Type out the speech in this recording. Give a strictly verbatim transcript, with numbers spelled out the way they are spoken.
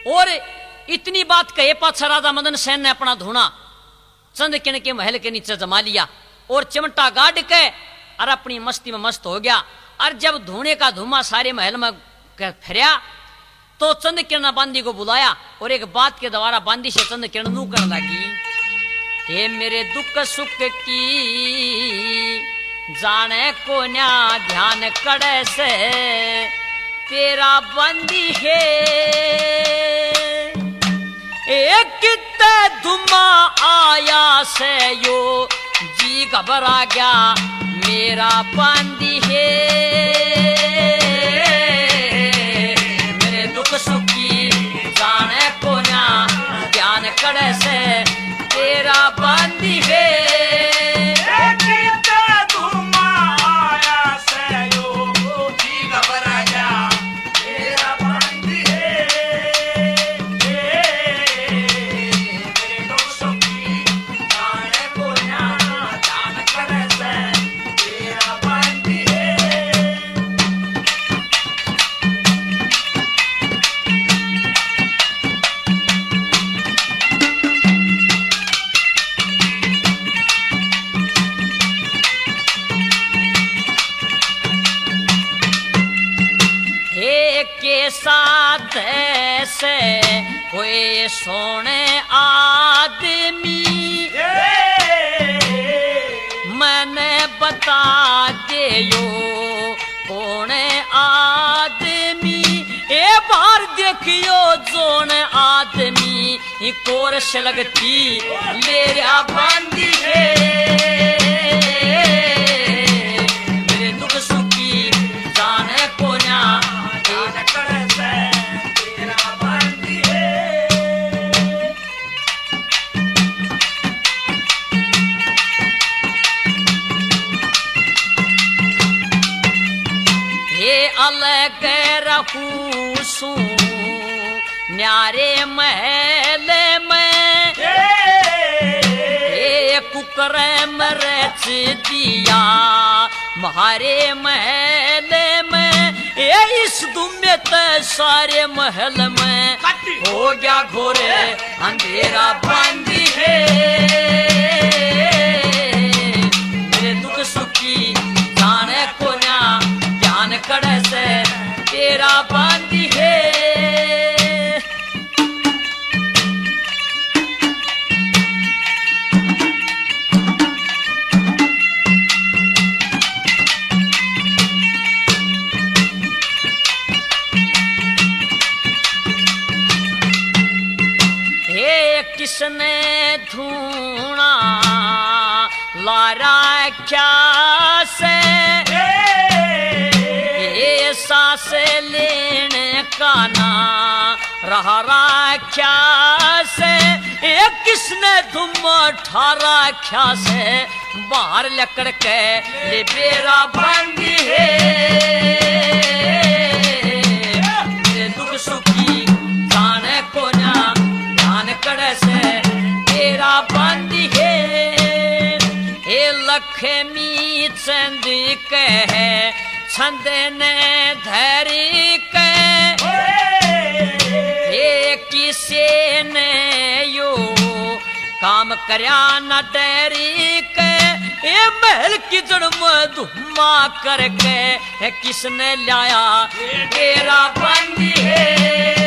और इतनी बात कहे पाछा राजा मदन सेन ने अपना धूना चंद्रकिरण के महल के नीचे जमा लिया और चिमटा गाड़ के और अपनी मस्ती में मस्त हो गया। और जब धूने का धुआं सारे महल में फिरया तो चंद्रकिरण ने बांदी को बुलाया और एक बात के द्वारा बांदी से चंद्रकिरण नू करने लगी, हे मेरे दुख सुख की जाने को न्या ध्यान करे से तेरा बंदी है, एक धुमा आया से यो जी घबरा गया मेरा बंदी है, मेरे दुख सुख की जाने को न्या ध्यान करे से तेरा बंदी है, साथ से कोई सोने आदमी मैंने बता दे यो कौन आदमी, ए बार देखियो जोन आदमी कोरस लगती मेरा बंदी है, मेरे दुख सुखी जाने को ना अलग रहूं सू न्यारे महल में, ए कुकर मरच दिया मारे महल में, ए इस दुमे ते सारे महल में हो गया घोरे अंधेरा बंदी है, मेरे दुख सुखी जाने को ना ध्यान करे से तेरा बंदी है, हे किसने धूना लारा क्या से सांस लेने का ना रहा राख्या से, एक किसने तुम ठारा ख्या से बाहर लकड़ के ले बेरा बंदी है, मेरे दुख सुखी जाने को ना ध्यान करे से तेरा बंदी है, हे लक्ष्मी चंद के है छंद ने धरी के, ये किसे ने यो काम करया न डरी के, ये महल की जड़ में धुमा करके किसने लाया तेरा बंदी है।